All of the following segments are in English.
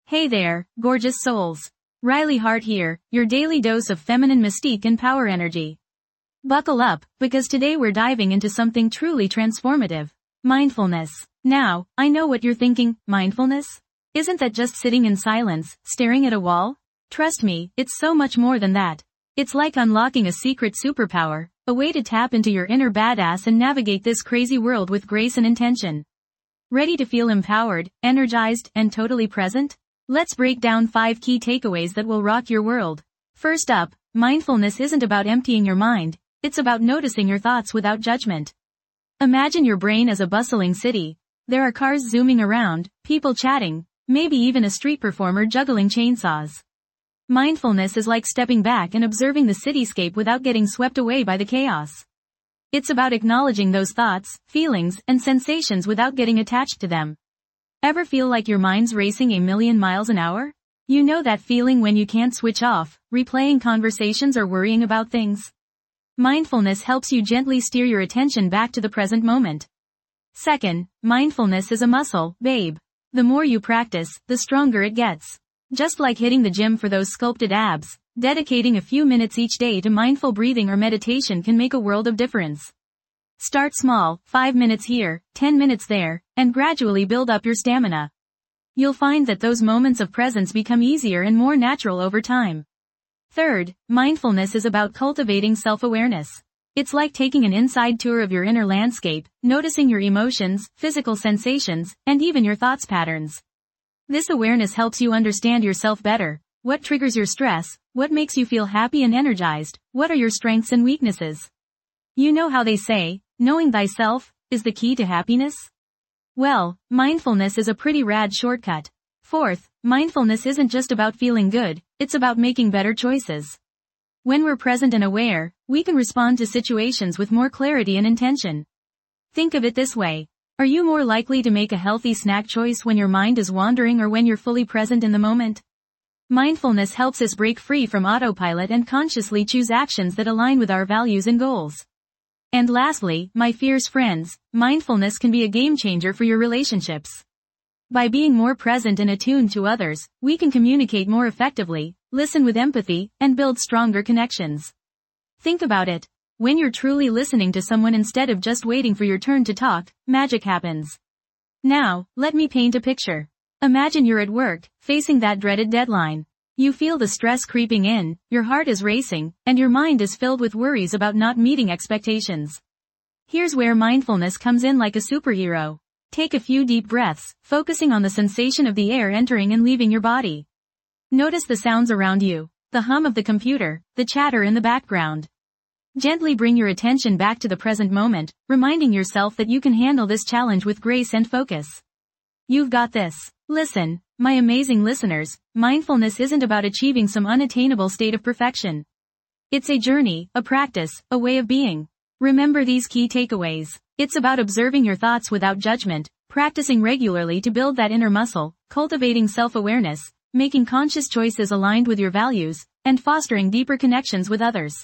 Hey there, gorgeous souls. Riley Hart here, your daily dose of feminine mystique and power energy. Buckle up, because today we're diving into something truly transformative. Mindfulness. Now, I know what you're thinking, mindfulness? Isn't that just sitting in silence, staring at a wall? Trust me, it's so much more than that. It's like unlocking a secret superpower, a way to tap into your inner badass and navigate this crazy world with grace and intention. Ready to feel empowered, energized, and totally present? Let's break down 5 key takeaways that will rock your world. First up, mindfulness isn't about emptying your mind, it's about noticing your thoughts without judgment. Imagine your brain as a bustling city. There are cars zooming around, people chatting, maybe even a street performer juggling chainsaws. Mindfulness is like stepping back and observing the cityscape without getting swept away by the chaos. It's about acknowledging those thoughts, feelings, and sensations without getting attached to them. Ever feel like your mind's racing a million miles an hour? You know that feeling when you can't switch off, replaying conversations or worrying about things? Mindfulness helps you gently steer your attention back to the present moment. Second, mindfulness is a muscle, babe. The more you practice, the stronger it gets. Just like hitting the gym for those sculpted abs, dedicating a few minutes each day to mindful breathing or meditation can make a world of difference. Start small, 5 minutes here, 10 minutes there, and gradually build up your stamina. You'll find that those moments of presence become easier and more natural over time. Third, mindfulness is about cultivating self-awareness. It's like taking an inside tour of your inner landscape, noticing your emotions, physical sensations, and even your thoughts patterns. This awareness helps you understand yourself better. What triggers your stress? What makes you feel happy and energized? What are your strengths and weaknesses? You know how they say, knowing thyself is the key to happiness? Well, mindfulness is a pretty rad shortcut. Fourth, mindfulness isn't just about feeling good, it's about making better choices. When we're present and aware, we can respond to situations with more clarity and intention. Think of it this way. Are you more likely to make a healthy snack choice when your mind is wandering or when you're fully present in the moment? Mindfulness helps us break free from autopilot and consciously choose actions that align with our values and goals. And lastly, my fierce friends, mindfulness can be a game changer for your relationships. By being more present and attuned to others, we can communicate more effectively, listen with empathy, and build stronger connections. Think about it. When you're truly listening to someone instead of just waiting for your turn to talk, magic happens. Now, let me paint a picture. Imagine you're at work, facing that dreaded deadline. You feel the stress creeping in, your heart is racing, and your mind is filled with worries about not meeting expectations. Here's where mindfulness comes in like a superhero. Take a few deep breaths, focusing on the sensation of the air entering and leaving your body. Notice the sounds around you, the hum of the computer, the chatter in the background. Gently bring your attention back to the present moment, reminding yourself that you can handle this challenge with grace and focus. You've got this. Listen, my amazing listeners, mindfulness isn't about achieving some unattainable state of perfection. It's a journey, a practice, a way of being. Remember these key takeaways. It's about observing your thoughts without judgment, practicing regularly to build that inner muscle, cultivating self-awareness, making conscious choices aligned with your values, and fostering deeper connections with others.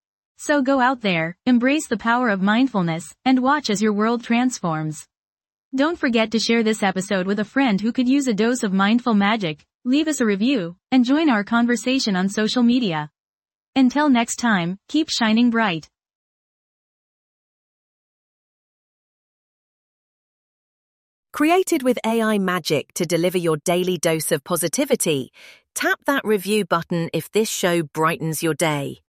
So go out there, embrace the power of mindfulness, and watch as your world transforms. Don't forget to share this episode with a friend who could use a dose of mindful magic, leave us a review, and join our conversation on social media. Until next time, keep shining bright. Created with AI magic to deliver your daily dose of positivity, tap that review button if this show brightens your day.